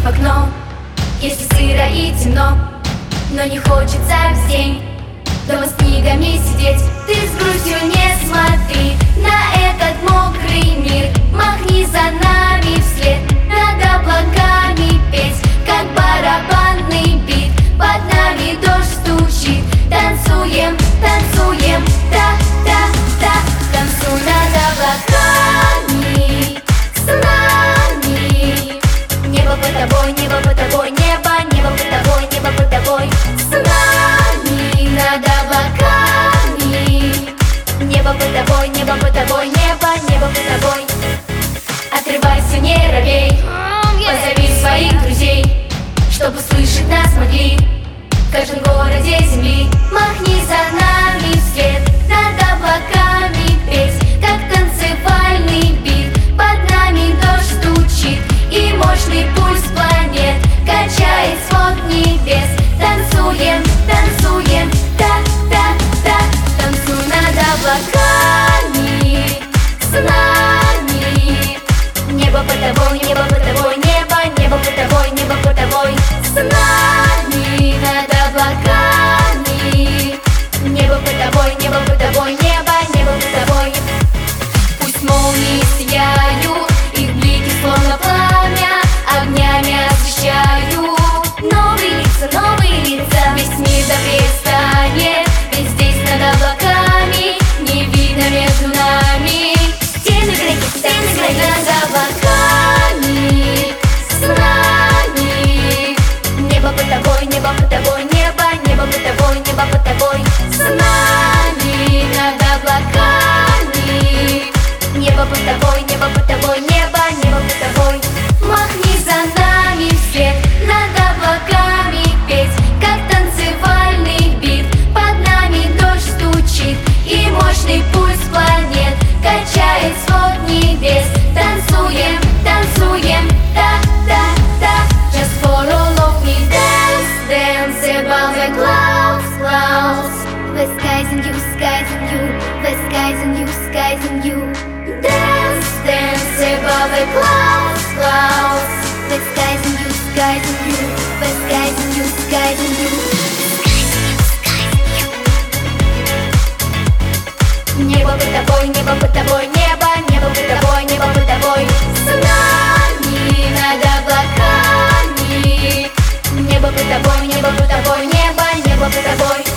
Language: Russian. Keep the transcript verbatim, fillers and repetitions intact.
в окно, если сыро и темно, но не хочется весь день дома с книгами сидеть. Ты с грустью не смотри на этот мокрый мир, махни за нами вслед, над облаками петь, как барабанный бит. Под нами дождь стучит, танцуем, танцуем, та-та-та. Танцуй над облаками с нами. Небо под тобой, небо под тобой, небо, небо под тобой, небо под тобой. С нами над облаками. Небо под тобой, небо под тобой, небо, небо под тобой. Отрывайся, не робей, позови своих друзей, чтобы услышать нас могли в каждом городе земли. Махни за нами вслед, над облаками петь, как танцевальный бит. Под нами дождь стучит, и мощный пульс планет качает свод небес. Танцуем, танцуем, та-та-та. Танцуй над облаками с нами. Небо под тобой, небо под тобой, небо, небо под тобой, небо под тобой. С нами над облаками. Небо под тобой, небо под тобой, небо, небо под тобой. Пусть молнии сияют, их блики словно пламя, огнями освещают новые лица, новые лица. Весь мир добрее станет, ведь здесь над облаками не видно между нами стены границ, стены границ. Над облаками с нами. Небо под тобой, небо под тобой, небо, небо под тобой, небо под тобой. С нами над облаками. Небо под тобой, небо под тобой, небо, небо под тобой. Махни за нами вслед, над облаками петь, как танцевальный бит. Под нами дождь стучит, и мощный пульс планет качает свод небес. Танцуем, танцуем, та-та-та. Just for all of me, dance, dance above the clouds, clouds. The skies and you, skies and you, the skies and you, skies and you. Dance, dance above the clouds, clouds. The skies and you, skies and you, the skies and you, skies and you. Небо под тобой, небо под тобой, небо, небо под тобой, небо под тобой. С нами над облаками. Небо под тобой, небо под тобой, небо, небо под тобой.